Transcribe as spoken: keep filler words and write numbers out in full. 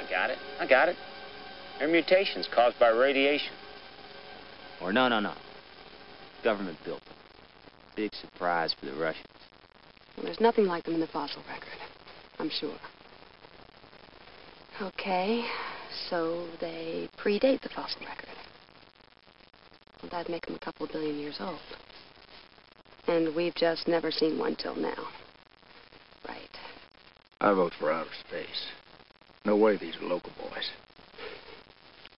I got it. I got it. They're mutations caused by radiation. Or no, no, no. Government built them. Big surprise for the Russians. Well, there's nothing like them in the fossil record. I'm sure. Okay, so they predate the fossil record. Well, that'd make them a couple of billion years old. And we've just never seen one till now. Right. I vote for outer space. No way these are local boys.